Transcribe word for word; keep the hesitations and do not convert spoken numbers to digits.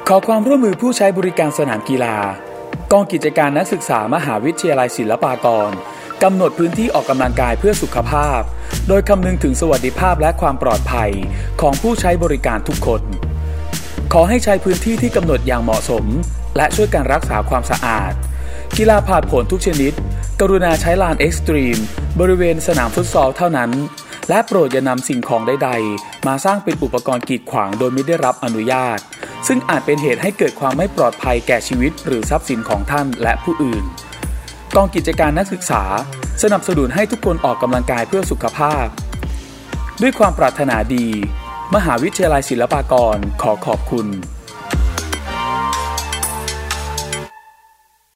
ขอความร่วมมือผู้ใช้บริการสนามกีฬากองกิจการนักศึกษามหาวิทยาลัยศิลปากรกำหนดพื้นที่ออกกำลังกายเพื่อสุขภาพโดยคำนึงถึงสวัสดิภาพและความปลอดภัยของผู้ใช้บริการทุกคนขอให้ใช้พื้นที่ที่กำหนดอย่างเหมาะสมและช่วยกันรักษาความสะอาดกีฬาผาดโผนทุกชนิดกรุณาใช้ลานเอ็กซ์ตรีมบริเวณสนามฟุตซอลเท่านั้นและโปรดอย่านำสิ่งของใดๆมาสร้างเป็นอุปกรณ์กีดขวางโดยไม่ได้รับอนุญาตซึ่งอาจเป็นเหตุให้เกิดความไม่ปลอดภัยแก่ชีวิตหรือทรัพย์สินของท่านและผู้อื่นกองกิจการนักศึกษาสนับสนุนให้ทุกคนออกกำลังกายเพื่อสุขภาพด้วยความปรารถนาดีมหาวิทยาลัยศิลปากรขอขอบคุณ